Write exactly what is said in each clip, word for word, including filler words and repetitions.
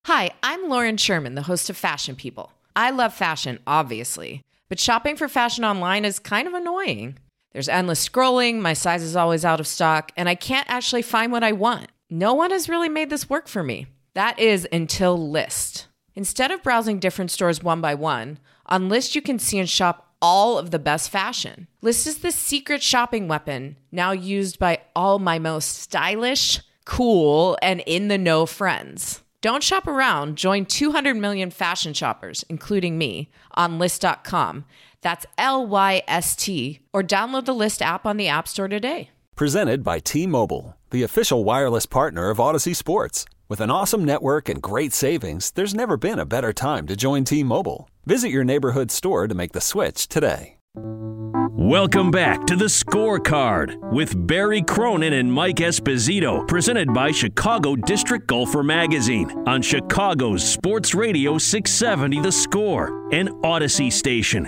Hi, I'm Lauren Sherman, the host of Fashion People. I love fashion, obviously, but shopping for fashion online is kind of annoying. There's endless scrolling, my size is always out of stock, and I can't actually find what I want. No one has really made this work for me. That is until Lyst. Instead of browsing different stores one by one, on Lyst you can see and shop all of the best fashion. Lyst is the secret shopping weapon now used by all my most stylish, cool, and in-the-know friends. Don't shop around. Join two hundred million fashion shoppers, including me, on Lyst dot com. That's L Y S T, or download the Lyst app on the App Store today. Presented by T-Mobile, the official wireless partner of Odyssey Sports. With an awesome network and great savings, there's never been a better time to join T-Mobile. Visit your neighborhood store to make the switch today. Welcome back to The Scorecard with Barry Cronin and Mike Esposito, presented by Chicago District Golfer Magazine on Chicago's Sports Radio six seventy The Score and Odyssey Station.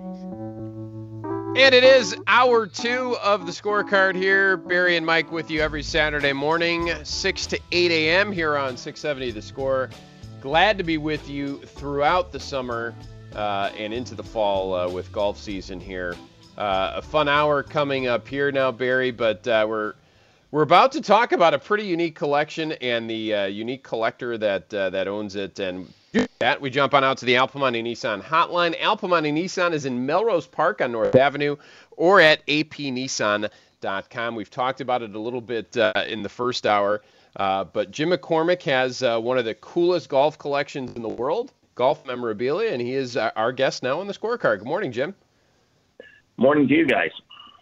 And it is hour two of The Scorecard here. Barry and Mike with you every Saturday morning, six to eight a.m. here on six seventy The Score. Glad to be with you throughout the summer uh, and into the fall uh, with golf season here. Uh, a fun hour coming up here now, Barry, but uh, we're we're about to talk about a pretty unique collection and the uh, unique collector that uh, that owns it. And that we jump on out to the Al Piemonte Nissan hotline. Al Piemonte Nissan is in Melrose Park on North Avenue or at a p nissan dot com. We've talked about it a little bit uh, in the first hour, uh, but Jim McCormick has uh, one of the coolest golf collections in the world, golf memorabilia, and he is uh, our guest now on the Scorecard. Good morning, Jim. Morning to you guys.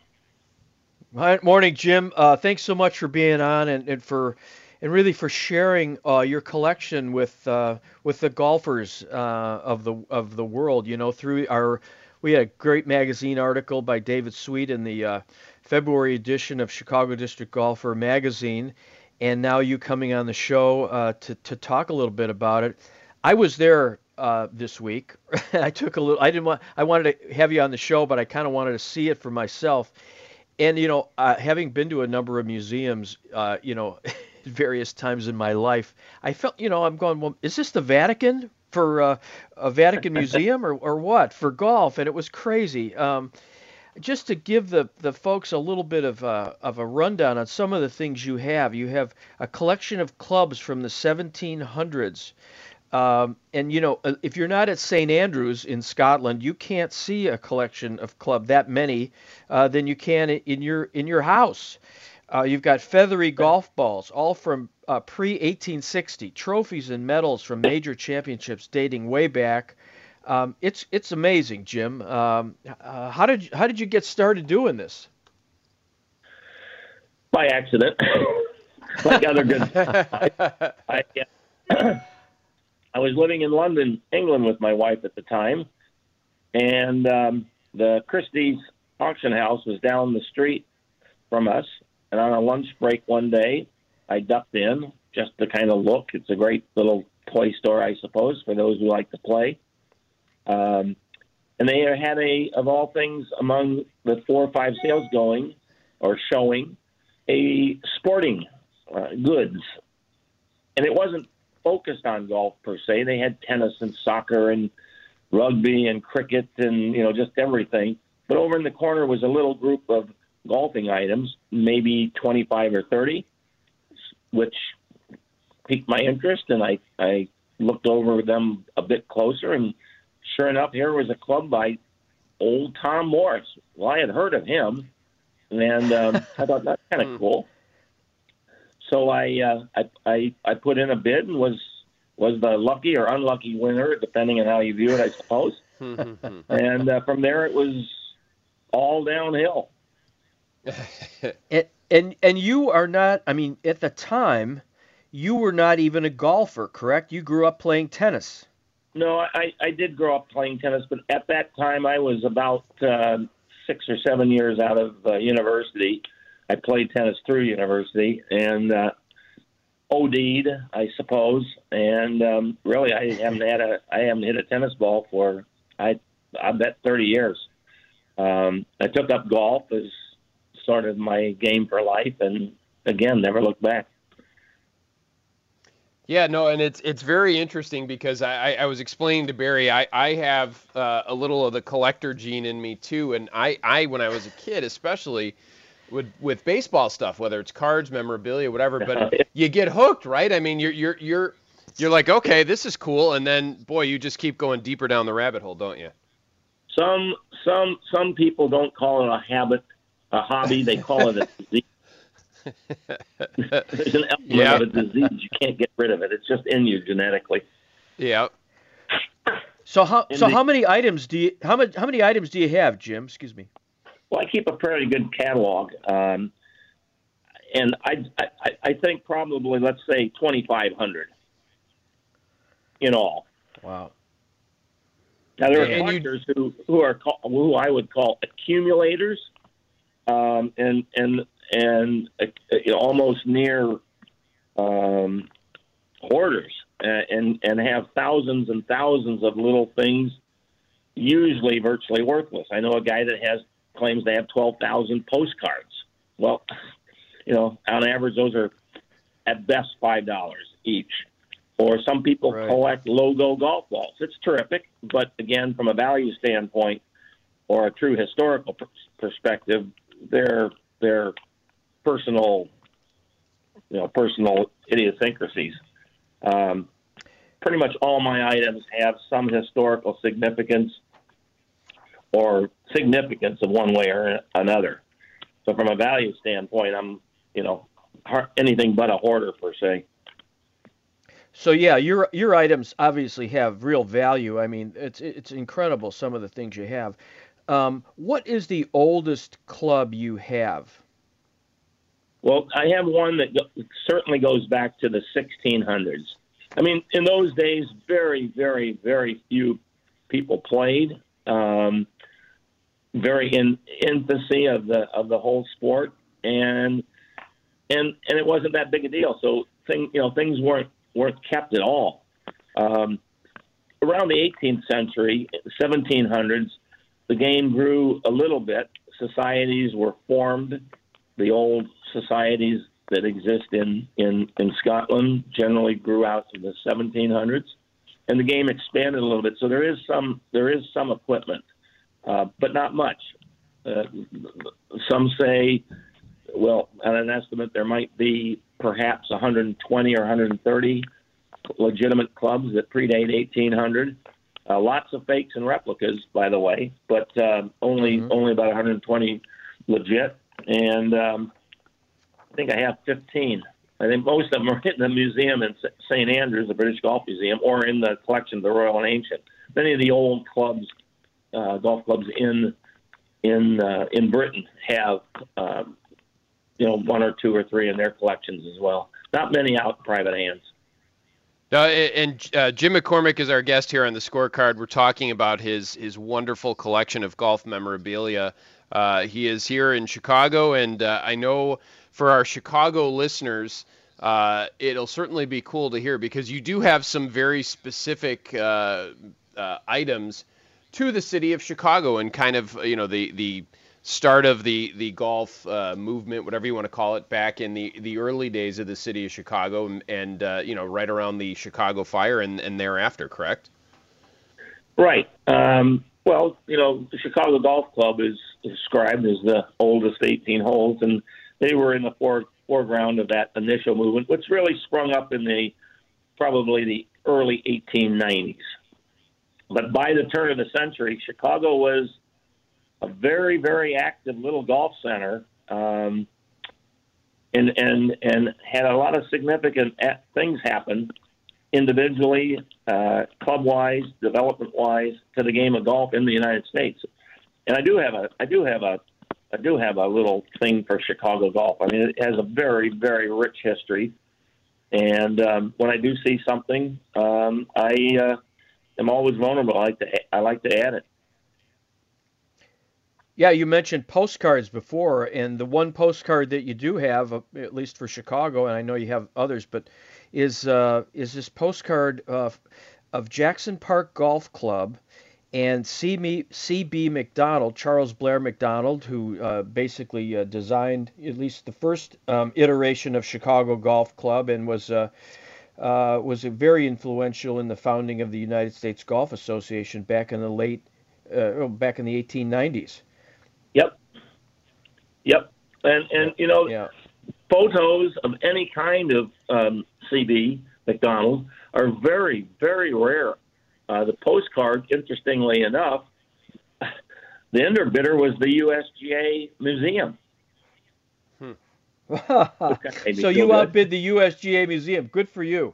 Hi, morning, Jim. Uh, thanks so much for being on and, and for and really for sharing uh, your collection with uh, with the golfers uh, of the of the world. You know, through our we had a great magazine article by David Sweet in the uh, February edition of Chicago District Golfer Magazine, and now you coming on the show uh, to to talk a little bit about it. I was there uh, this week. I took a little. I didn't want. I wanted to have you on the show, but I kind of wanted to see it for myself. And you know, uh, having been to a number of museums, uh, you know, various times in my life, I felt, you know, I'm going, well, is this the Vatican for uh, a Vatican museum or or what for golf? And it was crazy. Um, just to give the, the folks a little bit of a, of a rundown on some of the things you have. You have a collection of clubs from the seventeen hundreds. Um, and, you know, if you're not at Saint Andrews in Scotland, you can't see a collection of club that many uh, than you can in your in your house. Uh, you've got feathery golf balls, all from uh, pre eighteen sixty, trophies and medals from major championships dating way back. Um, it's it's amazing, Jim. Um, uh, how did how did you get started doing this? By accident, like other good. I, I, yeah. I was living in London, England, with my wife at the time, and um, the Christie's auction house was down the street from us. And on a lunch break one day, I ducked in just to kind of look. It's a great little toy store, I suppose, for those who like to play. Um, and they had a, of all things, among the four or five sales going or showing, a sporting uh, goods. And it wasn't focused on golf per se. They had tennis and soccer and rugby and cricket and, you know, just everything. But over in the corner was a little group of golfing items, maybe twenty-five or thirty, which piqued my interest, and I, I looked over them a bit closer, and sure enough, here was a club by old Tom Morris. Well, I had heard of him, and um, I thought that's kind of cool. So I, uh, I I I put in a bid and was was the lucky or unlucky winner, depending on how you view it, I suppose. And uh, from there, it was all downhill. and, and and you are not. I mean, at the time, you were not even a golfer, correct? You grew up playing tennis. No, I, I did grow up playing tennis, but at that time, I was about uh, six or seven years out of uh, university. I played tennis through university and uh, OD'd, I suppose. And um, really, I haven't had a I haven't hit a tennis ball for I I bet thirty years. Um, I took up golf as sort of my game for life, and again, never looked back. Yeah, no, and it's it's very interesting because I, I was explaining to Barry, I, I have uh, a little of the collector gene in me too, and I, I when I was a kid especially, with with baseball stuff, whether it's cards, memorabilia, whatever, but you get hooked, right? I mean, you're you're you're you're like, okay, this is cool, and then boy, you just keep going deeper down the rabbit hole, don't you? Some some some people don't call it a habit, a hobby. They call it a disease. There's an element yep. of a disease. You can't get rid of it. It's just in you genetically. Yeah. So how in so the, how many items do you how many how many items do you have, Jim? Excuse me. Well, I keep a pretty good catalog, um, and I, I I think probably let's say twenty-five hundred in all. Wow. Now there and are collectors you... who who are call, who I would call accumulators, um, and and. and uh, you know, almost near um, hoarders, uh, and and have thousands and thousands of little things, usually virtually worthless. I know a guy that has claims they have twelve thousand postcards. Well, you know, on average, those are at best five dollars each. Or some people right. collect logo golf balls. It's terrific, but again, from a value standpoint or a true historical pr- perspective, they're they're personal, you know, personal idiosyncrasies. Um, pretty much all my items have some historical significance or significance of one way or another. So from a value standpoint, I'm, you know, anything but a hoarder per se. So yeah, your your items obviously have real value. I mean, it's it's incredible some of the things you have. Um, what is the oldest club you have? Well, I have one that go- certainly goes back to the sixteen hundreds. I mean, in those days, very, very, very few people played. Um, very in infancy of the of the whole sport, and and and it wasn't that big a deal. So thing, you know, things weren't weren't kept at all. Um, around the eighteenth century, seventeen hundreds, the game grew a little bit. Societies were formed. The old societies that exist in, in, in Scotland generally grew out to the seventeen hundreds, and the game expanded a little bit. So there is some there is some equipment, uh, but not much. Uh, some say, well, at an estimate, there might be perhaps one hundred twenty or one hundred thirty legitimate clubs that predate eighteen hundred. Uh, lots of fakes and replicas, by the way, but uh, only mm-hmm. only about one hundred twenty legit. And um, I think I have fifteen. I think most of them are in the museum in Saint Andrews, the British Golf Museum, or in the collection of the Royal and Ancient. Many of the old clubs, uh, golf clubs in in uh, in Britain, have um, you know one or two or three in their collections as well. Not many out in private hands. Uh, and uh, Jim McCormick is our guest here on the Scorecard. We're talking about his his wonderful collection of golf memorabilia. Uh, he is here in Chicago, and uh, I know for our Chicago listeners, uh, it'll certainly be cool to hear because you do have some very specific uh, uh, items to the city of Chicago and kind of, you know, the the start of the the golf uh, movement, whatever you want to call it, back in the, the early days of the city of Chicago, and, and uh, you know, right around the Chicago fire and, and thereafter, correct? Right. Um, well, you know, the Chicago Golf Club is described as the oldest eighteen holes, and they were in the fore, foreground of that initial movement, which really sprung up in the probably the early eighteen nineties. But by the turn of the century, Chicago was a very, very active little golf center, um, and and and had a lot of significant things happen individually, uh, club-wise, development-wise, to the game of golf in the United States. And I do have a, I do have a, I do have a little thing for Chicago golf. I mean, it has a very, very rich history. And um, when I do see something, um, I uh, am always vulnerable. I like to, I like to add it. Yeah, you mentioned postcards before, and the one postcard that you do have, uh, at least for Chicago, and I know you have others, but is uh, is this postcard uh, of Jackson Park Golf Club and C B McDonald, Charles Blair McDonald, who uh, basically uh, designed at least the first um, iteration of Chicago Golf Club and was uh, uh, was very influential in the founding of the United States Golf Association back in the late, uh, back in the eighteen nineties. Yep. Yep. And, and you know, yeah. photos of any kind of um, C B, McDonald, are very, very rare. Uh, the postcard, interestingly enough, the underbidder was the U S G A Museum. Hmm. So you outbid the U S G A Museum. Good for you.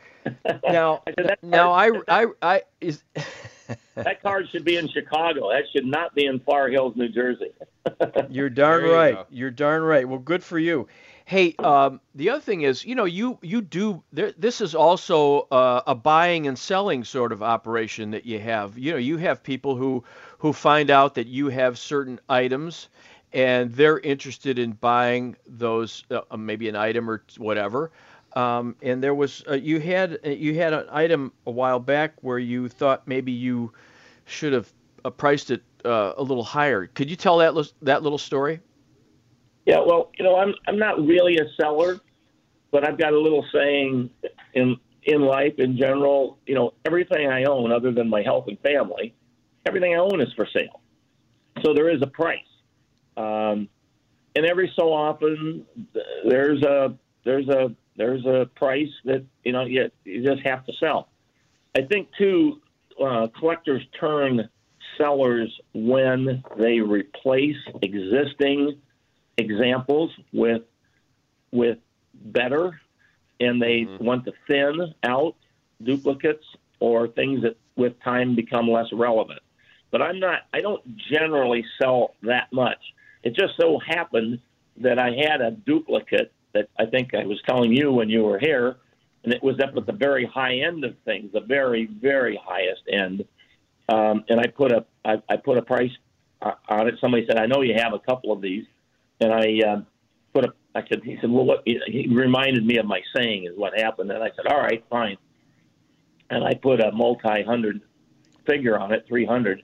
Now, that now I, I, I is. That card should be in Chicago. That should not be in Far Hills, New Jersey. You're darn you right. go. You're darn right. Well, good for you. Hey, um, the other thing is, you know, you you do. There, this is also uh, a buying and selling sort of operation that you have. You know, you have people who who find out that you have certain items, and they're interested in buying those, uh, maybe an item or whatever. Um, and there was uh, you had you had an item a while back where you thought maybe you should have uh, priced it uh, a little higher. Could you tell that li- that little story? Yeah, well, you know, I'm I'm not really a seller, but I've got a little saying in in life in general. You know, everything I own, other than my health and family, everything I own is for sale. So there is a price, um, and every so often there's a there's a there's a price that you know you you just have to sell. I think too, uh, collectors turn sellers when they replace existing examples with with better, and they mm-hmm. want to thin out duplicates or things that with time become less relevant. But I'm not I don't generally sell that much. It just so happened that I had a duplicate that I think I was telling you when you were here, and it was up at the very high end of things, the very, very highest end. Um, and I put a I, I put a price on it. Somebody said, "I know you have a couple of these." And I uh, put a, I said, he said, well, what, he reminded me of my saying is what happened. And I said, all right, fine. And I put a multi-hundred figure on it, three hundred.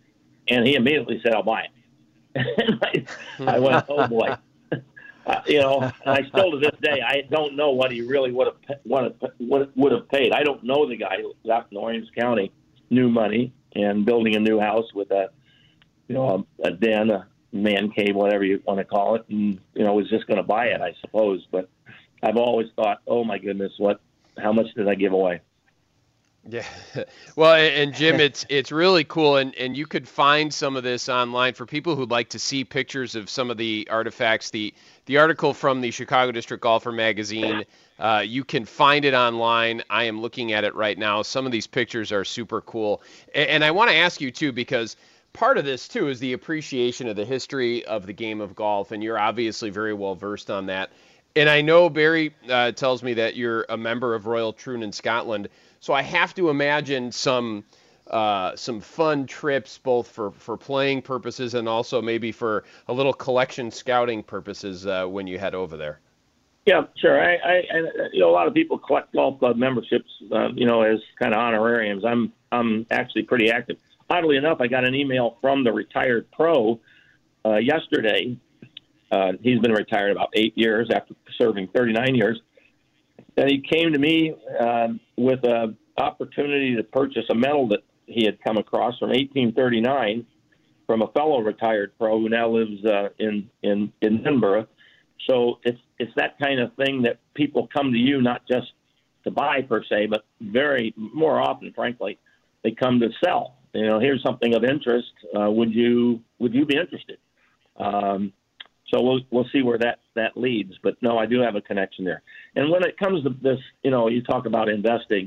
And he immediately said, I'll buy it. And I, I went, oh boy. uh, you know, I still to this day, I don't know what he really would have, would have, would have paid. I don't know the guy who was out in Orange County, new money and building a new house with a, you know, a, a den, a, man cave, whatever you want to call it, and you know was just going to buy it, I suppose. But I've always thought, oh my goodness, what? How much did I give away? Yeah, well, and Jim, it's it's really cool, and and you could find some of this online for people who'd like to see pictures of some of the artifacts. The the article from the Chicago District Golfer magazine, uh, you can find it online. I am looking at it right now. Some of these pictures are super cool, and, and I want to ask you too, because part of this, too, is the appreciation of the history of the game of golf, and you're obviously very well versed on that. And I know Barry uh, tells me that you're a member of Royal Troon in Scotland, so I have to imagine some uh, some fun trips, both for, for playing purposes and also maybe for a little collection scouting purposes uh, when you head over there. Yeah, sure. I, I, I you know, a lot of people collect golf club memberships, uh, you know, as kind of honorariums. I'm I'm actually pretty active. Oddly enough, I got an email from the retired pro uh, yesterday. Uh, he's been retired about eight years after serving thirty-nine years. And he came to me uh, with an opportunity to purchase a medal that he had come across from eighteen thirty-nine from a fellow retired pro who now lives uh, in, in, in Edinburgh. So it's, it's that kind of thing that people come to you not just to buy per se, but very more often, frankly, they come to sell. You know, here's something of interest. Uh, would you would you be interested? Um, so we'll we'll see where that, that leads. But no, I do have a connection there. And when it comes to this, you know, you talk about investing.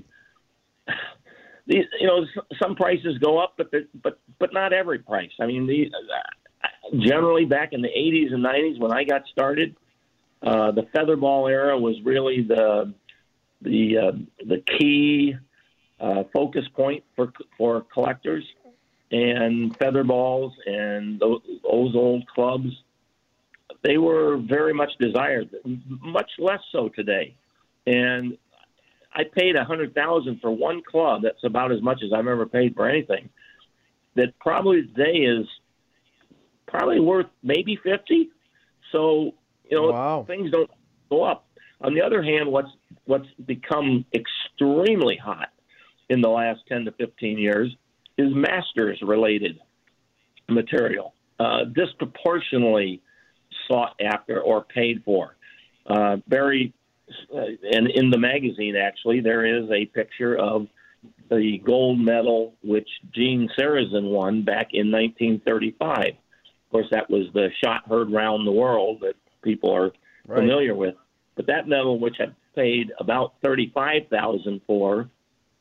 These, you know, some prices go up, but but but not every price. I mean, the generally back in the eighties and nineties when I got started, uh, the featherball era was really the the uh, the key. Uh, focus point for for collectors, and feather balls and those, those old clubs, they were very much desired, much less so today. And I paid a hundred thousand for one club. That's about as much as I've ever paid for anything. That probably today is probably worth maybe fifty. So you know, wow. Things don't go up. On the other hand, what's what's become extremely hot in the last ten to fifteen years is Masters-related material, uh, disproportionately sought after or paid for. Uh, very, uh, and in the magazine, actually, there is a picture of the gold medal which Gene Sarazen won back in nineteen thirty-five. Of course, that was the shot heard round the world that people are Right. familiar with. But that medal, which I paid about thirty-five thousand dollars for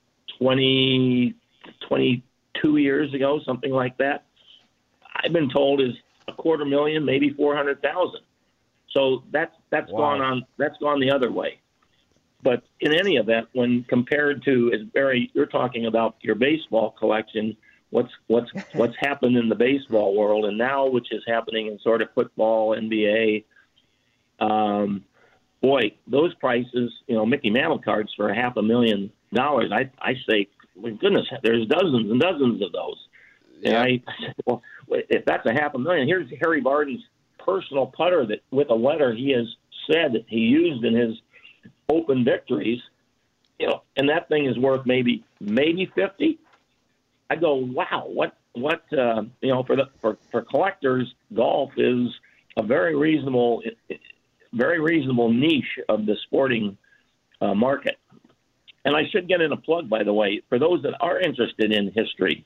twenty, twenty-two years ago, something like that, I've been told is a quarter million, maybe four hundred thousand. So that's that's Wow. gone on. That's gone the other way. But in any event, when compared to, as Barry, you're talking about your baseball collection, what's what's what's happened in the baseball world, and now which is happening in sort of football, N B A. Um, boy, those prices, you know, Mickey Mantle cards for a half a million dollars. I I say, my goodness, there's dozens and dozens of those. And Yeah. I, I said, well, if that's a half a million, here's Harry Barden's personal putter that, with a letter he has said that he used in his Open victories, you know, and that thing is worth maybe maybe fifty. I go, wow, what what uh, you know, for the for, for collectors, golf is a very reasonable, very reasonable niche of the sporting uh, market. And I should get in a plug, by the way, for those that are interested in history.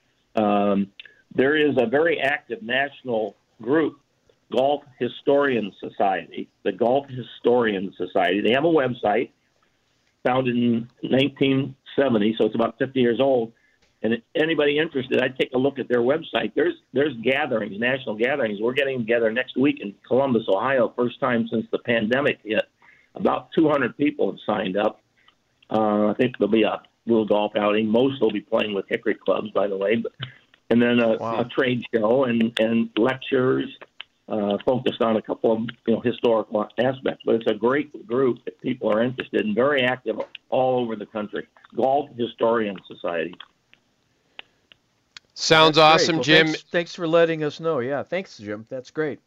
Um, there is a very active national group, Golf Historian Society, the Golf Historian Society. They have a website founded in nineteen seventy, so it's about fifty years old. And if anybody interested, I'd take a look at their website. There's there's gatherings, national gatherings. We're getting together next week in Columbus, Ohio, first time since the pandemic hit. About two hundred people have signed up. Uh, I think there'll be a little golf outing. Most will be playing with Hickory clubs, by the way. But, and then a, Wow. a trade show and, and lectures. Uh, focused on a couple of you know historical aspects, but it's a great group if people are interested and very active all over the country. Golf Historian Society. Sounds That's great. awesome, Well, Jim. Thanks, thanks for letting us know. Yeah, thanks, Jim. That's great.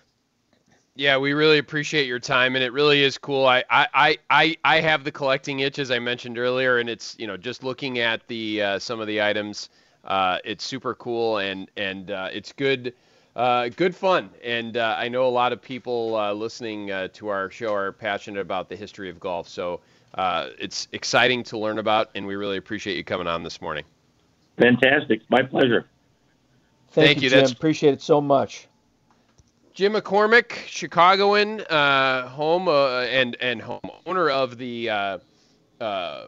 Yeah, we really appreciate your time, and it really is cool. I, I, I, I I have the collecting itch, as I mentioned earlier, and it's, you know, just looking at the uh, some of the items, uh, it's super cool, and and uh, it's good. Uh, good fun, and uh, I know a lot of people uh, listening uh, to our show are passionate about the history of golf, so uh, it's exciting to learn about, and we really appreciate you coming on this morning. Fantastic. My pleasure. Thank, Thank you, you. Jim. That's- Appreciate it so mumuch. Jim McCormick, Chicagoan, uh, home uh, and and home owner of the uh, uh,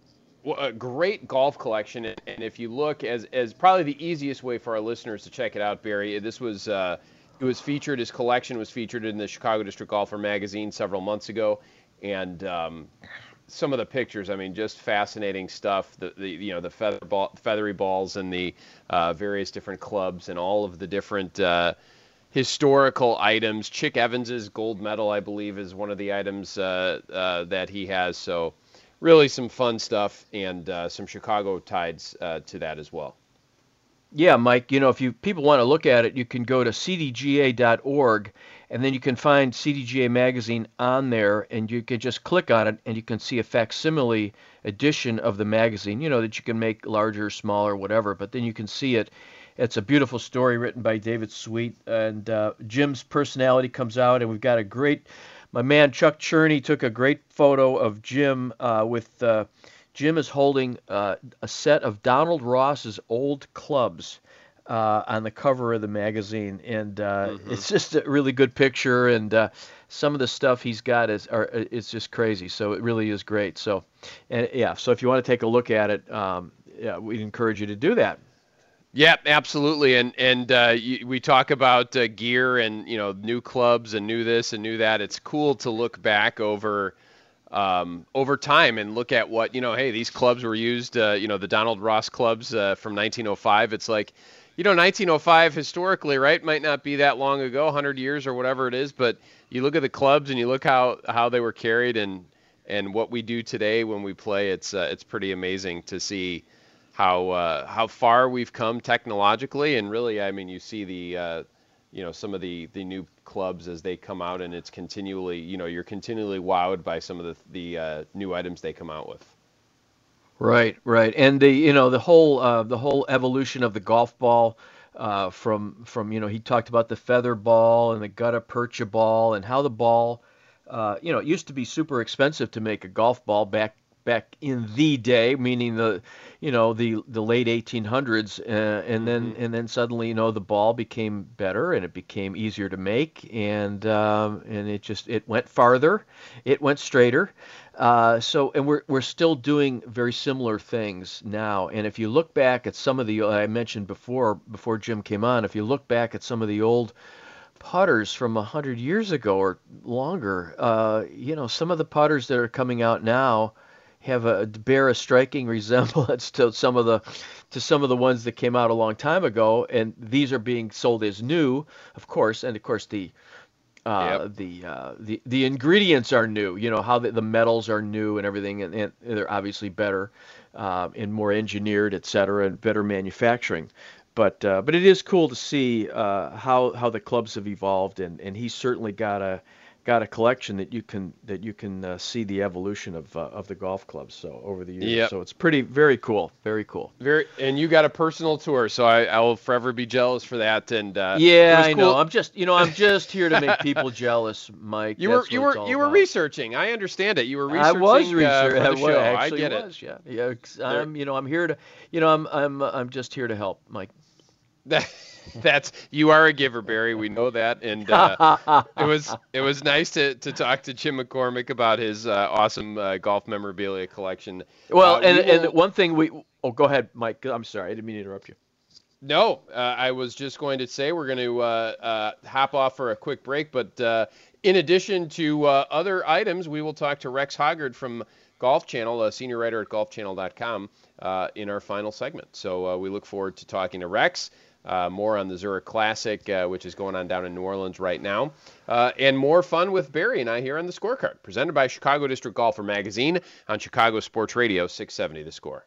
a great golf collection, and if you look, as as probably the easiest way for our listeners to check it out, Barry, this was uh, it was featured. His collection was featured in the Chicago District Golfer magazine several months ago, and um, some of the pictures, I mean, just fascinating stuff. The, the you know the feather ball, feathery balls and the uh, various different clubs and all of the different uh, historical items. Chick Evans's gold medal, I believe, is one of the items uh, uh, that he has. So. Really some fun stuff and uh, some Chicago tides uh, to that as well. Yeah, Mike, you know, if you people want to look at it, you can go to c d g a dot org, and then you can find C D G A magazine on there, and you can just click on it, and you can see a facsimile edition of the magazine, you know, that you can make larger, smaller, whatever, but then you can see it. It's a beautiful story written by David Sweet, and uh, Jim's personality comes out, and we've got a great... My man Chuck Cherney took a great photo of Jim uh, with uh, Jim is holding uh, a set of Donald Ross's old clubs uh, on the cover of the magazine, and uh, Mm-hmm. it's just a really good picture. And uh, some of the stuff he's got is are, is just crazy. So it really is great. So, and yeah. So if you want to take a look at it, um, yeah, we'd encourage you to do that. Yeah, absolutely. And and uh, you, we talk about uh, gear and, you know, new clubs and new this and new that. It's cool to look back over um, over time and look at what, you know, hey, these clubs were used, uh, you know, the Donald Ross clubs uh, from nineteen oh five. It's like, you know, nineteen oh five historically, right, might not be that long ago, one hundred years or whatever it is, but you look at the clubs and you look how, how they were carried and and what we do today when we play. It's uh, it's pretty amazing to see how uh, how far we've come technologically, and really, I mean, you see the uh, you know some of the the new clubs as they come out, and it's continually, you know, you're continually wowed by some of the the uh, new items they come out with. Right, right, and the you know the whole uh, the whole evolution of the golf ball. Uh, from from you know he talked about the feather ball and the gutta percha ball and how the ball, uh, you know, it used to be super expensive to make a golf ball back back in the day, meaning the you know the the late eighteen hundreds, uh, and then Mm-hmm. and then suddenly you know the ball became better and it became easier to make, and um, and it just it went farther, it went straighter. Uh, so, and we're we're still doing very similar things now. And if you look back at some of the I mentioned before before Jim came on, if you look back at some of the old putters from a hundred years ago or longer, uh, you know, some of the putters that are coming out now have a bear a striking resemblance to some of the to some of the ones that came out a long time ago. And these are being sold as new, of course, and of course the. Uh, Yep. the, uh, the the ingredients are new, you know, how the, the metals are new and everything, and, and they're obviously better uh, and more engineered, et cetera, and better manufacturing. But uh, but it is cool to see uh, how how the clubs have evolved, and, and he's certainly got a got a collection that you can that you can uh, see the evolution of uh, of the golf clubs so over the years. Yep. So it's pretty very cool, very cool. Very, and you got a personal tour, so I, I will forever be jealous for that. And uh, Yeah, it was I cool. know. I'm just you know I'm just here to make people jealous, Mike. You were That's you what it's were all you were about. researching. I understand it. You were I researching. was uh, researching. for I the wa- show. actually I get was, it. yeah. Yeah, 'cause I'm, you know, I'm here to, you know, I'm, I'm, I'm just here to help, Mike. That, that's you are a giver, Barry. We know that, and uh, it was it was nice to, to talk to Jim McCormick about his uh, awesome uh, golf memorabilia collection. Well, Uh, and we will- and one thing we, oh, go ahead, Mike. I'm sorry, I didn't mean to interrupt you. No, uh, I was just going to say we're going to uh, uh, hop off for a quick break, but uh, in addition to uh, other items, we will talk to Rex Hoggard from Golf Channel, a senior writer at golf channel dot com, uh, in our final segment. So uh, we look forward to talking to Rex. Uh, more on the Zurich Classic, uh, which is going on down in New Orleans right now. Uh, and more fun with Barry and I here on The Scorecard, presented by Chicago District Golfer Magazine on Chicago Sports Radio, six seventy The Score.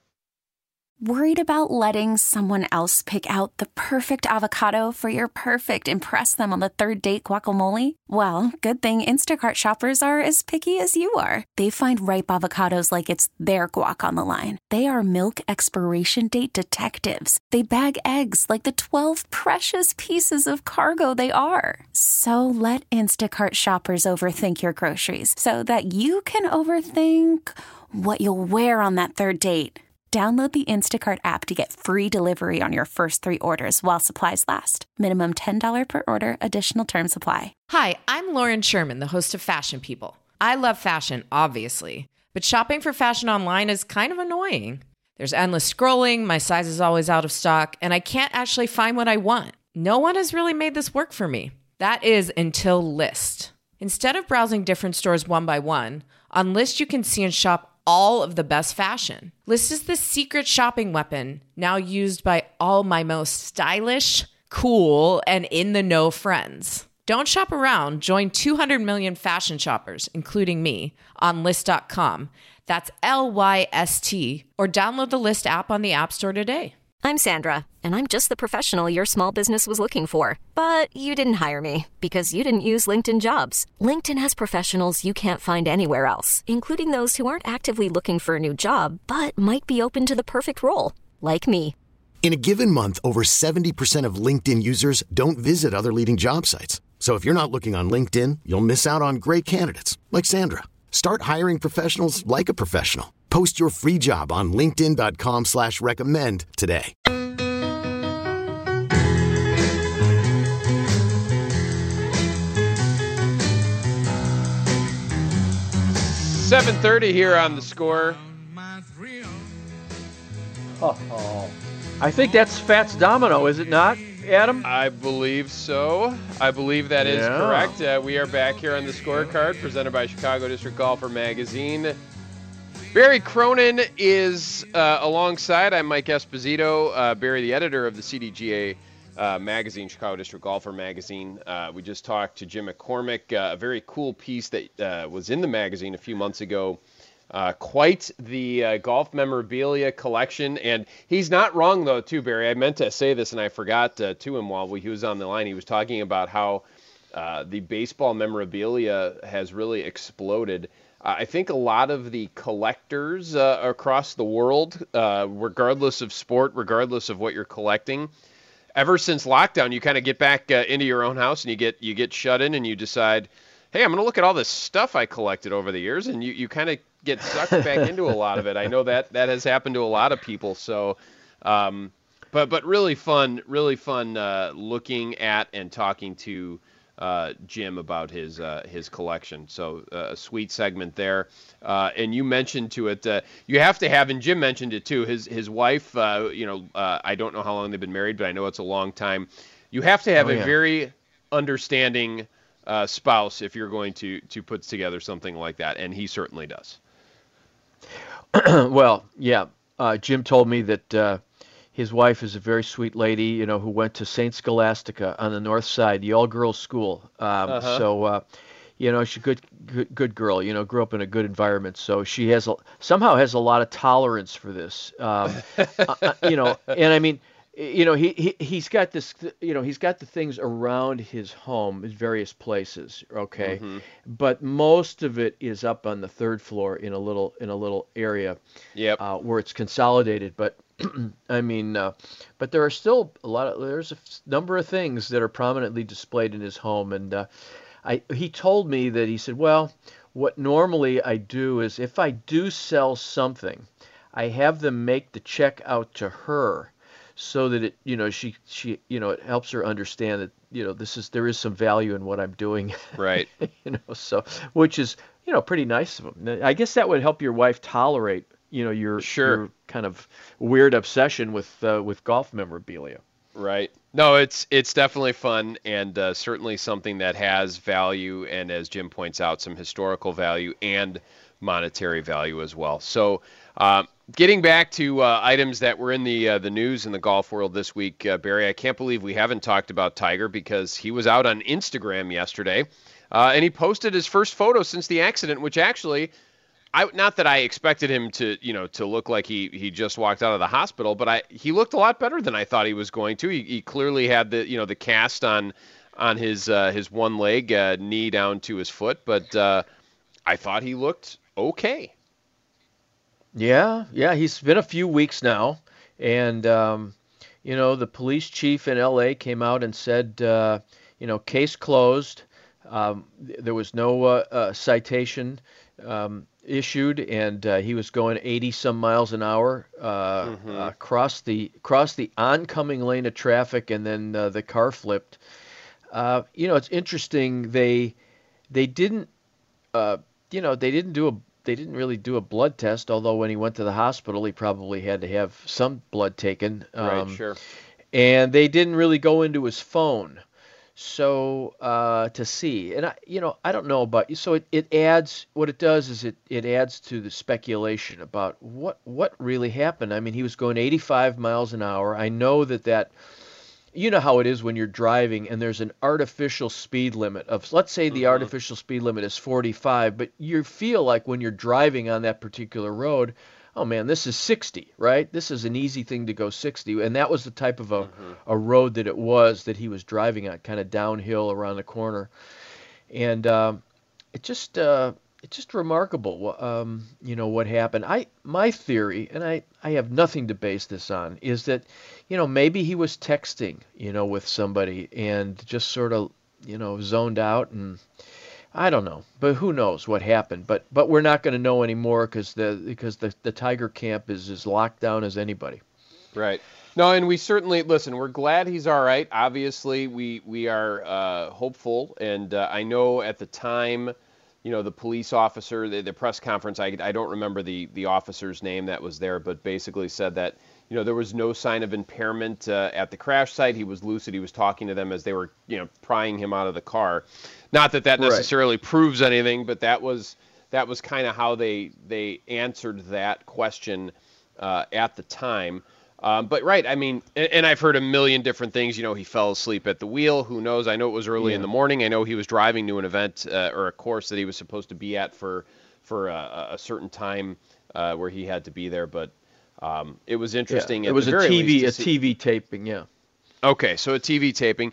Worried about letting someone else pick out the perfect avocado for your perfect impress them on the third date guacamole? Well, good thing Instacart shoppers are as picky as you are. They find ripe avocados like it's their guac on the line. They are milk expiration date detectives. They bag eggs like the twelve precious pieces of cargo they are. So let Instacart shoppers overthink your groceries so that you can overthink what you'll wear on that third date. Download the Instacart app to get free delivery on your first three orders while supplies last. Minimum ten dollars per order. Additional terms apply. Hi, I'm Lauren Sherman, the host of Fashion People. I love fashion, obviously, but shopping for fashion online is kind of annoying. There's endless scrolling, my size is always out of stock, and I can't actually find what I want. No one has really made this work for me. That is until Lyst. Instead of browsing different stores one by one, on Lyst you can see and shop all of the best fashion. Lyst is the secret shopping weapon now used by all my most stylish, cool, and in-the-know friends. Don't shop around. Join two hundred million fashion shoppers, including me, on Lyst dot com. That's L Y S T, or download the Lyst app on the App Store today. I'm Sandra, and I'm just the professional your small business was looking for. But you didn't hire me because you didn't use LinkedIn Jobs. LinkedIn has professionals you can't find anywhere else, including those who aren't actively looking for a new job, but might be open to the perfect role, like me. In a given month, over seventy percent of LinkedIn users don't visit other leading job sites. So if you're not looking on LinkedIn, you'll miss out on great candidates like Sandra. Start hiring professionals like a professional. Post your free job on linkedin dot com slash recommend today. seven thirty here on The Score. Oh, I think that's Fats Domino, is it not, Adam? I believe so. I believe that is Yeah. correct. Uh, we are back here on The Scorecard, presented by Chicago District Golfer Magazine. Barry Cronin is uh, alongside. I'm Mike Esposito. Uh, Barry, the editor of the C D G A uh, magazine, Chicago District Golfer Magazine. Uh, we just talked to Jim McCormick, uh, a very cool piece that uh, was in the magazine a few months ago. Uh, quite the uh, golf memorabilia collection. And he's not wrong, though, too, Barry. I meant to say this, and I forgot uh, to him while we, he was on the line. He was talking about how uh, the baseball memorabilia has really exploded. Uh, I think a lot of the collectors uh, across the world, uh, regardless of sport, regardless of what you're collecting, ever since lockdown, you kind of get back uh, into your own house and you get you get shut in and you decide, hey, I'm going to look at all this stuff I collected over the years, and you, you kind of get sucked back into a lot of it. I know that that has happened to a lot of people. So, um, but but really fun, really fun uh, looking at and talking to uh, Jim about his uh, his collection. So uh, a sweet segment there. Uh, and you mentioned to it, uh, you have to have, and Jim mentioned it too. His his wife, uh, you know, uh, I don't know how long they've been married, but I know it's a long time. You have to have oh, a yeah. very understanding uh, spouse if you're going to to put together something like that, and he certainly does. Well, yeah. Uh, Jim told me that uh, his wife is a very sweet lady, you know, who went to Saint Scholastica on the north side, the all-girls school. Um, uh-huh. So, uh, you know, she's a good, good, good girl. You know, grew up in a good environment, so she has a, somehow has a lot of tolerance for this. Um, uh, you know, and I mean, you know, he, he he's got this, you know, he's got the things around his home in various places, okay, mm-hmm. but most of it is up on the third floor in a little in a little area, yep. uh, where it's consolidated. But I mean, uh, but there are still a lot of there's a number of things that are prominently displayed in his home, and uh, I he told me that he said, well, what normally I do is if I do sell something, I have them make the check out to her, so that it, you know, she, she, you know, it helps her understand that, you know, this is, there is some value in what I'm doing. Right. You know, so, which is, you know, pretty nice of him. I guess that would help your wife tolerate, you know, your, sure. your kind of weird obsession with, uh, with golf memorabilia. Right. No, it's, it's definitely fun, and uh, certainly something that has value. And as Jim points out, some historical value and monetary value as well. So, um, getting back to uh, items that were in the uh, the news in the golf world this week, uh, Barry, I can't believe we haven't talked about Tiger, because he was out on Instagram yesterday, uh, and he posted his first photo since the accident, which actually, I not that I expected him to, you know, to look like he, he just walked out of the hospital, but I he looked a lot better than I thought he was going to. He, he clearly had the, you know, the cast on on his uh, his one leg, uh, knee down to his foot, but uh, I thought he looked okay. Yeah, yeah, he's been a few weeks now, and um, you know, the police chief in L A came out and said, uh, you know, case closed. Um, there was no uh, uh, citation um, issued, and uh, he was going eighty some miles an hour uh, mm-hmm. uh, across the across the oncoming lane of traffic, and then uh, the car flipped. Uh, you know, it's interesting. They they didn't, uh, you know, they didn't do a They didn't really do a blood test, although when he went to the hospital, he probably had to have some blood taken. Um, right, sure. And they didn't really go into his phone, so uh, to see. And I, you know, I don't know about you. So it, it adds. What it does is it, it adds to the speculation about what what really happened. I mean, he was going eighty-five miles an hour. I know that that. You know how it is when you're driving and there's an artificial speed limit of, let's say the mm-hmm. artificial speed limit is forty-five, but you feel like when you're driving on that particular road, oh man, this is sixty, right? This is an easy thing to go sixty. And that was the type of a, mm-hmm. a road that it was that he was driving on, kind of downhill around the corner. And um, it just, uh, it's just remarkable, um, you know, what happened. I, my theory, and I, I have nothing to base this on, is that, you know, maybe he was texting, you know, with somebody and just sort of, you know, zoned out, and I don't know, but who knows what happened. But but we're not going to know anymore because the because the, the Tiger camp is as locked down as anybody. Right. No, and we certainly, listen, we're glad he's all right. Obviously, we, we are uh, hopeful, and uh, I know at the time, you know, the police officer, the, the press conference, I, I don't remember the, the officer's name that was there, but basically said that, you know, there was no sign of impairment uh, at the crash site. He was lucid. He was talking to them as they were, you know, prying him out of the car. Not that that necessarily right. proves anything, but that was that was kind of how they they answered that question uh, at the time. Um, but right, I mean, and, and I've heard a million different things. You know, he fell asleep at the wheel. Who knows? I know it was early yeah. in the morning. I know he was driving to an event uh, or a course that he was supposed to be at for for a, a certain time uh, where he had to be there. But um, it was interesting. Yeah, it was a T V, a see... T V taping. Yeah. Okay, so a T V taping.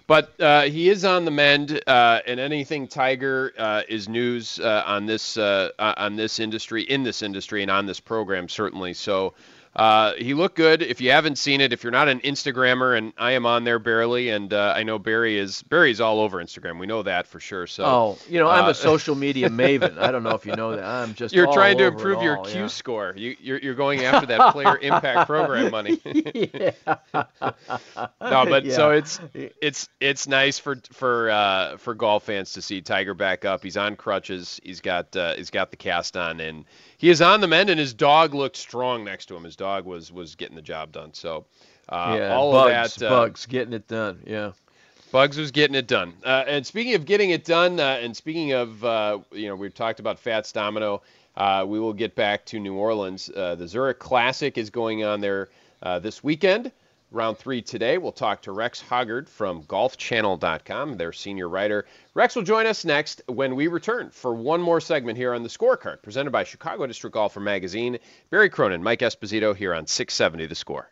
But uh, he is on the mend, uh, and anything Tiger uh, is news uh, on this uh, on this industry, in this industry, and on this program certainly. So. Uh, he looked good. If you haven't seen it, if you're not an Instagrammer, and I am on there barely, and uh, I know Barry is Barry's all over Instagram. We know that for sure. So, oh, you know, I'm uh, a social media maven. I don't know if you know that. I'm just you're all trying to over improve it your all, Q yeah. score. You, you're you're going after that player impact program money. yeah. No, but yeah. so it's it's it's nice for for uh, for golf fans to see Tiger back up. He's on crutches. He's got uh, he's got the cast on, and he is on the mend. And his dog looked strong next to him. His dog was was getting the job done. So uh, yeah, all Bugs, of that, uh, Bugs getting it done. Yeah, Bugs was getting it done. Uh, and speaking of getting it done, uh, and speaking of uh, you know, we've talked about Fats Domino. Uh, we will get back to New Orleans. Uh, the Zurich Classic is going on there uh, this weekend. Round three today. We'll talk to Rex Hoggard from golf channel dot com, their senior writer. Rex will join us next when we return for one more segment here on The Scorecard, presented by Chicago District Golfer Magazine. Barry Cronin, Mike Esposito here on six seventy The Score.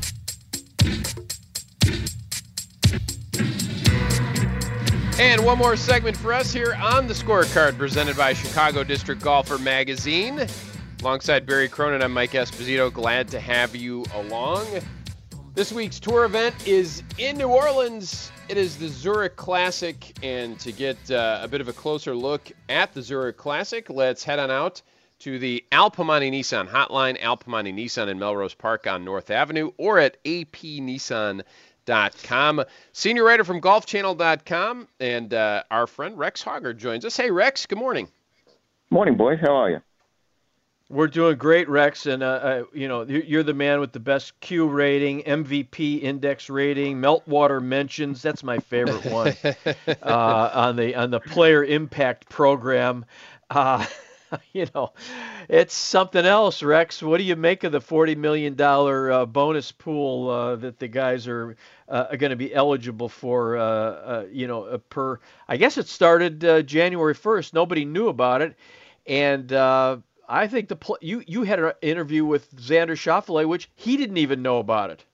And one more segment for us here on The Scorecard, presented by Chicago District Golfer Magazine. Alongside Barry Cronin, I'm Mike Esposito. Glad to have you along. This week's tour event is in New Orleans. It is the Zurich Classic, and to get uh, a bit of a closer look at the Zurich Classic, let's head on out to the Al Piemonte Nissan hotline, Al Piemonte Nissan in Melrose Park on North Avenue, or at a p nissan dot com. Senior writer from golf channel dot com, and uh, our friend Rex Hoggard joins us. Hey, Rex, good morning. Morning, boys. How are you? We're doing great, Rex, and uh, uh, you know you're the man with the best Q rating, M V P index rating, Meltwater mentions. That's my favorite one uh, on the on the player impact program. Uh, you know, it's something else, Rex. What do you make of the forty million dollars uh, bonus pool uh, that the guys are uh, going to be eligible for? Uh, uh, you know, uh, per I guess it started uh, January first. Nobody knew about it, and uh, I think the pl- you you had an interview with Xander Schauffele, which he didn't even know about it.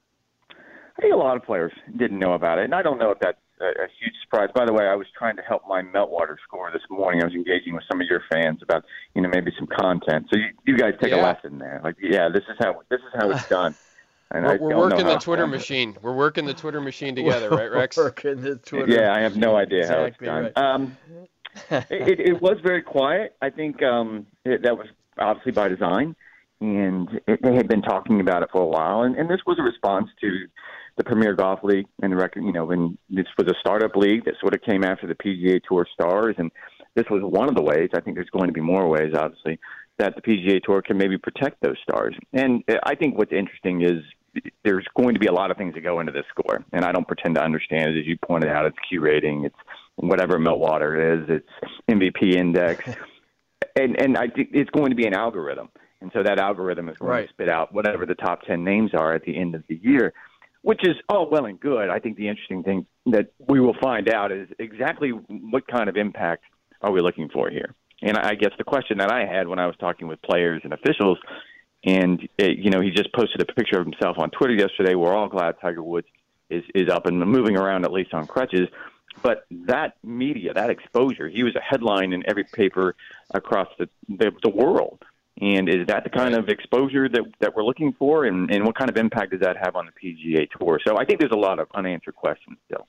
I think a lot of players didn't know about it, and I don't know if that's a, a huge surprise. By the way, I was trying to help my Meltwater score this morning. I was engaging with some of your fans about, you know, maybe some content. So you, you guys take yeah. a lesson there. Like, yeah, this is how this is how it's done. And we're I we're don't working know the how Twitter machine. We're working the Twitter machine together, right, Rex? Working the Twitter. Yeah, I have no idea exactly how it's right. done. Um, it, it was very quiet. I think um, it, that was obviously by design, and it, they had been talking about it for a while. And, and this was a response to the Premier Golf League and the record. You know, when this was a startup league that sort of came after the P G A Tour stars, and this was one of the ways. I think there's going to be more ways, obviously, that the P G A Tour can maybe protect those stars. And I think what's interesting is there's going to be a lot of things that go into this score, and I don't pretend to understand it. As you pointed out, it's Q rating, it's whatever Meltwater is, it's M V P index, and and I think it's going to be an algorithm, and so that algorithm is going right. to spit out whatever the top ten names are at the end of the year, which is all well and good. I think the interesting thing that we will find out is exactly what kind of impact are we looking for here. And I guess the question that I had when I was talking with players and officials, and it, you know, he just posted a picture of himself on Twitter yesterday. We're all glad Tiger Woods is, is up and moving around, at least on crutches. But that media, that exposure, he was a headline in every paper across the, the, the world. And is that the kind of exposure that, that we're looking for? And, and what kind of impact does that have on the P G A Tour? So I think there's a lot of unanswered questions still.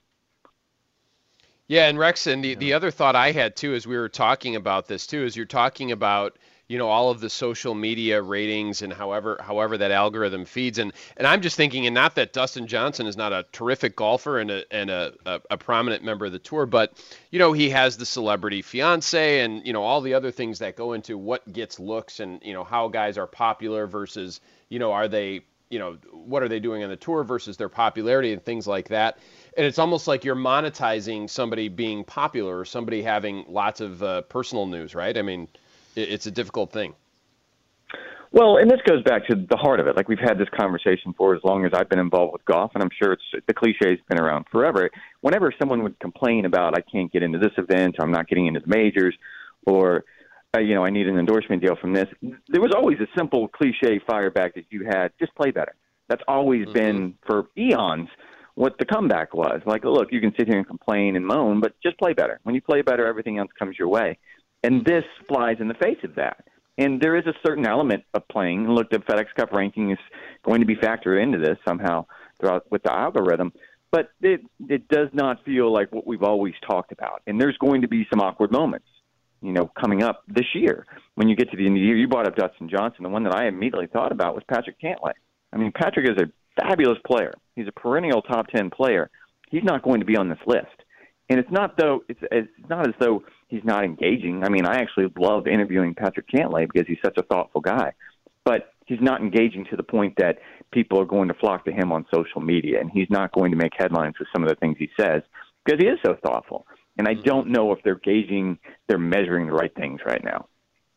Yeah, and Rex, and the, the other thought I had, too, as we were talking about this, too, is you're talking about, you know, all of the social media ratings and however however that algorithm feeds. And, and I'm just thinking, and not that Dustin Johnson is not a terrific golfer and, a, and a, a, a prominent member of the tour, but, you know, he has the celebrity fiance and, you know, all the other things that go into what gets looks and, you know, how guys are popular versus, you know, are they, you know, what are they doing on the tour versus their popularity and things like that. And it's almost like you're monetizing somebody being popular or somebody having lots of uh, personal news, right? I mean, it, it's a difficult thing. Well, and this goes back to the heart of it. Like, we've had this conversation for as long as I've been involved with golf, and I'm sure it's the cliche's been around forever. Whenever someone would complain about, I can't get into this event, I'm not getting into the majors, or, uh, you know, I need an endorsement deal from this, there was always a simple cliche fire back that you had, just play better. That's always mm-hmm. been, for eons, what the comeback was. Like, look, you can sit here and complain and moan, but just play better. When you play better, everything else comes your way. And this flies in the face of that. And there is a certain element of playing. Look, the FedEx Cup ranking is going to be factored into this somehow throughout with the algorithm. But it it does not feel like what we've always talked about. And there's going to be some awkward moments, you know, coming up this year. When you get to the end of the year, you brought up Dustin Johnson. The one that I immediately thought about was Patrick Cantlay. I mean, Patrick is a fabulous player. He's a perennial top ten player. He's not going to be on this list. And it's not though it's it's not as though he's not engaging. I mean, I actually love interviewing Patrick Cantlay because he's such a thoughtful guy. But he's not engaging to the point that people are going to flock to him on social media, and he's not going to make headlines with some of the things he says because he is so thoughtful. And I don't know if they're gauging, they're measuring the right things right now.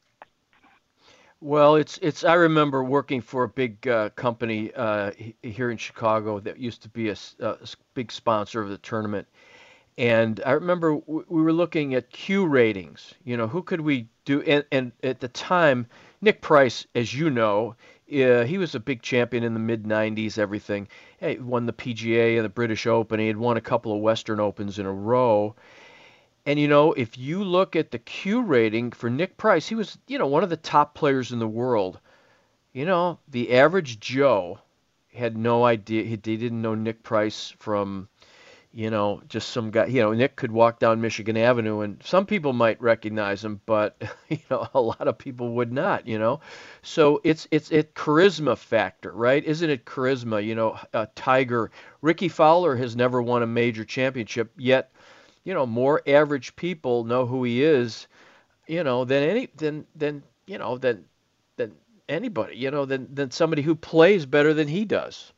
Well, it's it's. I remember working for a big uh, company uh, here in Chicago that used to be a, a big sponsor of the tournament, and I remember we were looking at Q ratings. You know, who could we do? And, and at the time, Nick Price, as you know, uh, he was a big champion in the mid nineties. Everything, he won the P G A and the British Open. He had won a couple of Western Opens in a row. And, you know, if you look at the Q rating for Nick Price, he was, you know, one of the top players in the world. You know, the average Joe had no idea. He, they didn't know Nick Price from, you know, just some guy. You know, Nick could walk down Michigan Avenue, and some people might recognize him, but, you know, a lot of people would not, you know. So it's it's a charisma factor, right? Isn't it charisma? You know, uh, Tiger, Ricky Fowler has never won a major championship, yet you know, more average people know who he is, you know, than any, than, than, you know, than, than anybody, you know, than, than somebody who plays better than he does.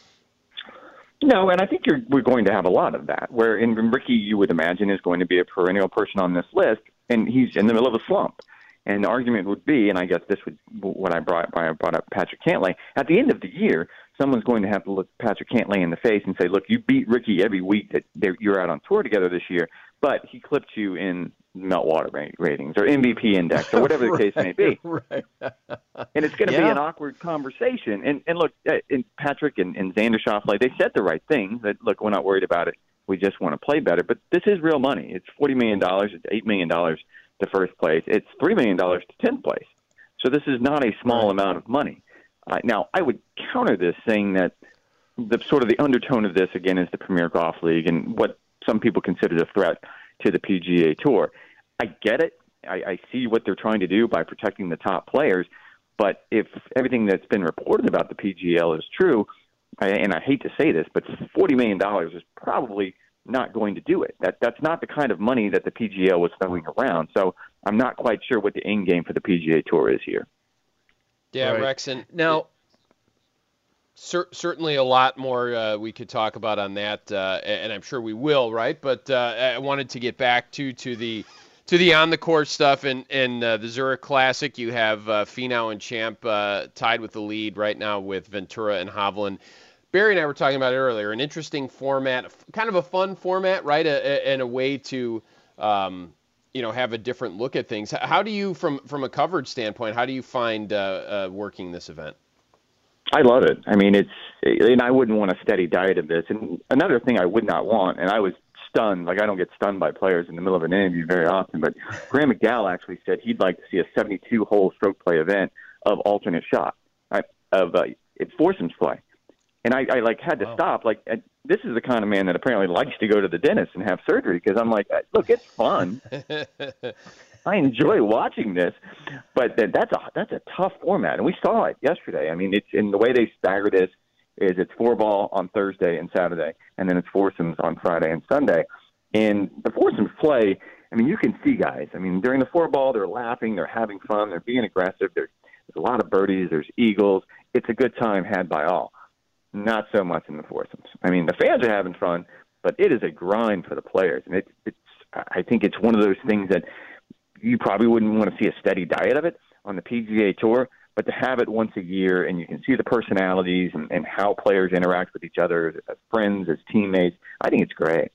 No, and I think you're, we're going to have a lot of that, where in Ricky, you would imagine, is going to be a perennial person on this list, and he's in the middle of a slump. And the argument would be, and I guess this would, what I brought, I brought up Patrick Cantlay, at the end of the year, someone's going to have to look Patrick Cantlay in the face and say, look, you beat Ricky every week that you're out on tour together this year, but he clipped you in meltwater ratings or M V P index or whatever the right, case may be. Right. And it's going to yeah. be an awkward conversation. And, and look, and Patrick and, and Xander Schauffele, they said the right things. That, look, we're not worried about it. We just want to play better. But this is real money. It's forty million dollars. It's eight million dollars to first place. It's three million dollars to tenth place. So this is not a small right. amount of money. Uh, now, I would counter this saying that the sort of the undertone of this, again, is the Premier Golf League and what some people consider a threat to the P G A Tour. I get it. I, I see what they're trying to do by protecting the top players. But if everything that's been reported about the P G L is true, I, and I hate to say this, but forty million dollars is probably not going to do it. That That's not the kind of money that the P G L was throwing around. So I'm not quite sure what the end game for the P G A Tour is here. Yeah, right. Rex, and now, cer- certainly a lot more uh, we could talk about on that, uh, and I'm sure we will, right? But uh, I wanted to get back to to the to the on the court stuff and and uh, the Zurich Classic. You have uh, Finau and Champ uh, tied with the lead right now with Ventura and Hovland. Barry and I were talking about it earlier. An interesting format, kind of a fun format, right? A, a, and a way to um, you know, have a different look at things. How do you, from from a coverage standpoint, how do you find uh, uh, working this event? I love it. I mean, it's, and I wouldn't want a steady diet of this. And another thing I would not want, and I was stunned, like I don't get stunned by players in the middle of an interview very often, but Graham McDowell actually said he'd like to see a seventy-two hole stroke play event of alternate shot, right, of uh, it's foursomes play. And I, I like had to wow. stop. Like, uh, this is the kind of man that apparently likes to go to the dentist and have surgery, because I'm like, look, it's fun. I enjoy watching this, but that's a that's a tough format, and we saw it yesterday. I mean, it's in the way they stagger this is it's four ball on Thursday and Saturday, and then it's foursomes on Friday and Sunday. And the foursomes play, I mean, you can see guys. I mean, during the four ball, they're laughing, they're having fun, they're being aggressive. There's, there's a lot of birdies, there's eagles. It's a good time had by all. Not so much in the foursomes. I mean, the fans are having fun, but it is a grind for the players, and it, it's. I think it's one of those things that you probably wouldn't want to see a steady diet of it on the P G A Tour, but to have it once a year and you can see the personalities and, and how players interact with each other as friends, as teammates, I think it's great.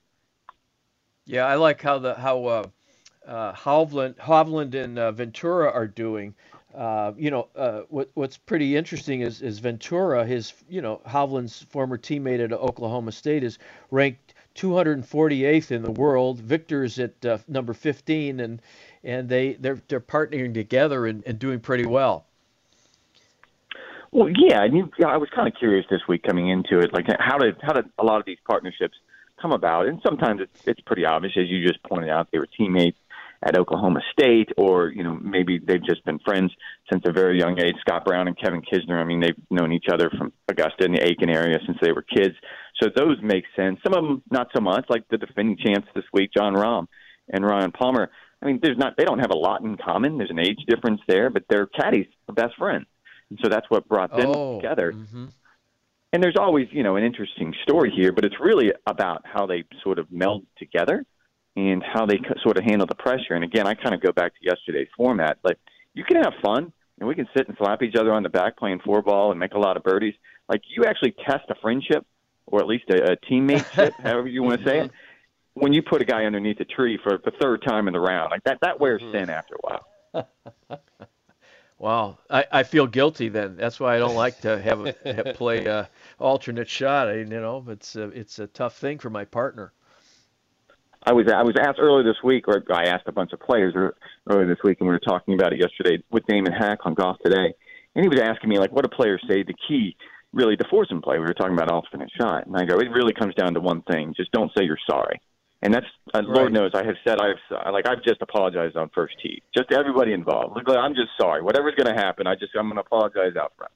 Yeah, I like how the how uh, uh, Hovland, Hovland and uh, Ventura are doing. uh, you know, uh, what what's pretty interesting is is Ventura, his you know Hovland's former teammate at Oklahoma State, is ranked two hundred forty-eighth in the world. Victor's at uh, number fifteen, and and they they're they're partnering together and, and doing pretty well. Well, yeah, and you, I was kind of curious this week coming into it, like how did how did a lot of these partnerships come about? And sometimes it's it's pretty obvious, as you just pointed out, they were teammates at Oklahoma State, or you know maybe they've just been friends since a very young age. Scott Brown and Kevin Kisner, I mean, they've known each other from Augusta and the Aiken area since they were kids, so those make sense. Some of them not so much, like the defending champs this week, John Rahm and Ryan Palmer. I mean, there's not they don't have a lot in common. There's an age difference there, but they're caddies, are best friends. And so that's what brought them oh, together. Mm-hmm. And there's always, you know, an interesting story here, but it's really about how they sort of meld together and how they sort of handle the pressure. And again, I kind of go back to yesterday's format. Like, you can have fun, and we can sit and slap each other on the back playing four ball and make a lot of birdies. Like, you actually test a friendship, or at least a, a teammateship, however you want to say it, when you put a guy underneath a tree for the third time in the round. Like, that, that wears thin after a while. Wow, I, I feel guilty then. That's why I don't like to have, a, have play uh, alternate shot. I, you know, it's a, it's a tough thing for my partner. I was I was asked earlier this week, or I asked a bunch of players earlier this week, and we were talking about it yesterday with Damon Hack on Golf Today, and he was asking me, like, what do players say the key really to force and play? We were talking about alternate shot, and I go, it really comes down to one thing: just don't say you're sorry. And that's, uh, right. Lord knows, I have said, I've like I've just apologized on first tee, just to everybody involved. Look, I'm just sorry. Whatever's going to happen, I just I'm going to apologize out front.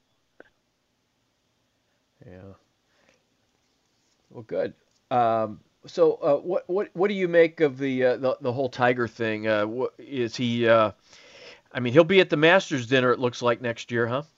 Yeah. Well, good. Um, so, uh, what what what do you make of the uh, the, the whole Tiger thing? Uh, what, is he? Uh, I mean, he'll be at the Masters dinner. It looks like next year, huh?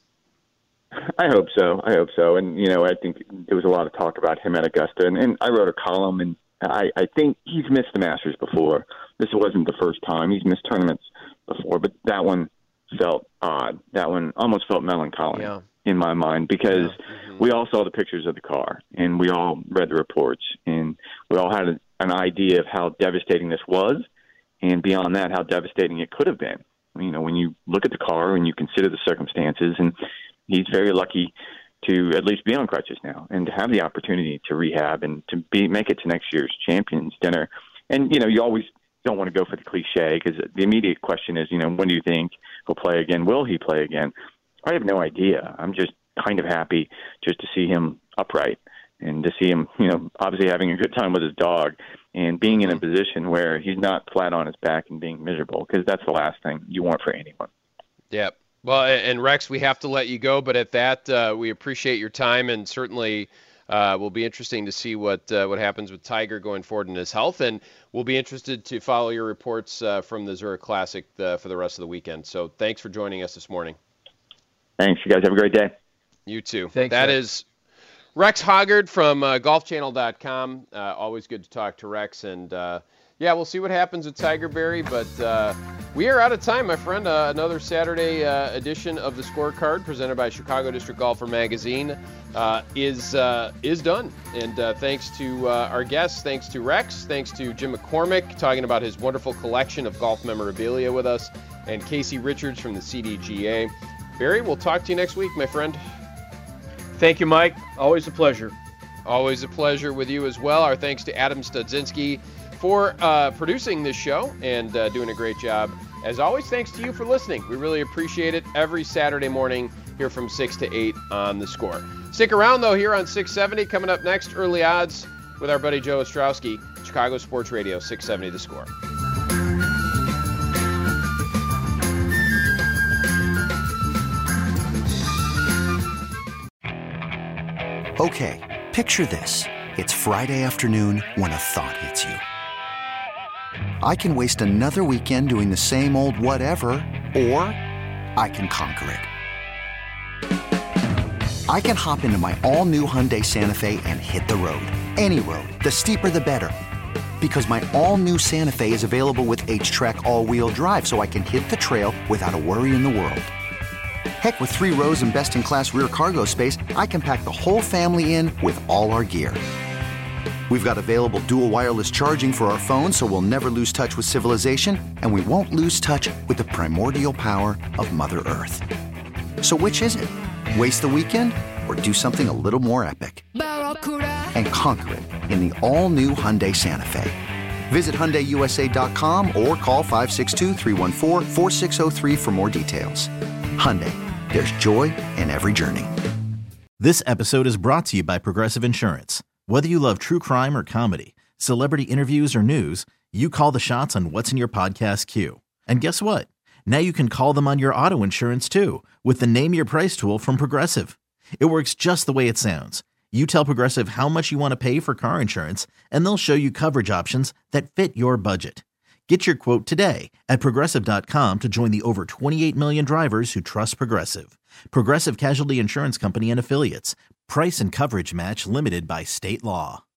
I hope so. I hope so. And you know, I think there was a lot of talk about him at Augusta, and, and I wrote a column and. I, I think he's missed the Masters before. This wasn't the first time. He's missed tournaments before, but that one felt odd. That one almost felt melancholy yeah. in my mind because yeah. mm-hmm. we all saw the pictures of the car, and we all read the reports, and we all had a, an idea of how devastating this was, and beyond that, how devastating it could have been. You know, when you look at the car and you consider the circumstances, and he's very lucky to at least be on crutches now and to have the opportunity to rehab and to be make it to next year's Champions Dinner. And, you know, you always don't want to go for the cliche because the immediate question is, you know, when do you think he'll play again? Will he play again? I have no idea. I'm just kind of happy just to see him upright and to see him, you know, obviously having a good time with his dog and being in a position where he's not flat on his back and being miserable, because that's the last thing you want for anyone. Yep. Well, and Rex, we have to let you go, but at that, uh, we appreciate your time, and certainly uh, will be interesting to see what uh, what happens with Tiger going forward in his health, and we'll be interested to follow your reports uh, from the Zurich Classic uh, for the rest of the weekend. So thanks for joining us this morning. Thanks. You guys have a great day. You too. Thanks, that Rex. is Rex Hoggard from uh, golf channel dot com. Uh, always good to talk to Rex, and uh, yeah, we'll see what happens with Tiger Barry, but uh, we are out of time, my friend. Uh, another Saturday uh, edition of the Scorecard, presented by Chicago District Golfer Magazine, uh, is uh, is done. And uh, thanks to uh, our guests, thanks to Rex, thanks to Jim McCormick, talking about his wonderful collection of golf memorabilia with us, and Casey Richards from the C D G A. Barry, we'll talk to you next week, my friend. Thank you, Mike. Always a pleasure. Always a pleasure with you as well. Our thanks to Adam Studzinski for uh, producing this show and uh, doing a great job. As always, thanks to you for listening. We really appreciate it every Saturday morning here from six to eight on The Score. Stick around, though, here on six seventy. Coming up next, Early Odds with our buddy Joe Ostrowski, Chicago Sports Radio, six seventy The Score. Okay, picture this. It's Friday afternoon when a thought hits you. I can waste another weekend doing the same old whatever, or I can conquer it. I can hop into my all-new Hyundai Santa Fe and hit the road. Any road. The steeper, the better. Because my all-new Santa Fe is available with H-Track all-wheel drive, so I can hit the trail without a worry in the world. Heck, with three rows and best-in-class rear cargo space, I can pack the whole family in with all our gear. We've got available dual wireless charging for our phones, so we'll never lose touch with civilization, and we won't lose touch with the primordial power of Mother Earth. So which is it? Waste the weekend or do something a little more epic? And conquer it in the all-new Hyundai Santa Fe. Visit Hyundai U S A dot com or call five six two, three one four, four six zero three for more details. Hyundai, there's joy in every journey. This episode is brought to you by Progressive Insurance. Whether you love true crime or comedy, celebrity interviews or news, you call the shots on what's in your podcast queue. And guess what? Now you can call them on your auto insurance too with the Name Your Price tool from Progressive. It works just the way it sounds. You tell Progressive how much you want to pay for car insurance, and they'll show you coverage options that fit your budget. Get your quote today at Progressive dot com to join the over twenty-eight million drivers who trust Progressive. Progressive Casualty Insurance Company and Affiliates. Price and coverage match limited by state law.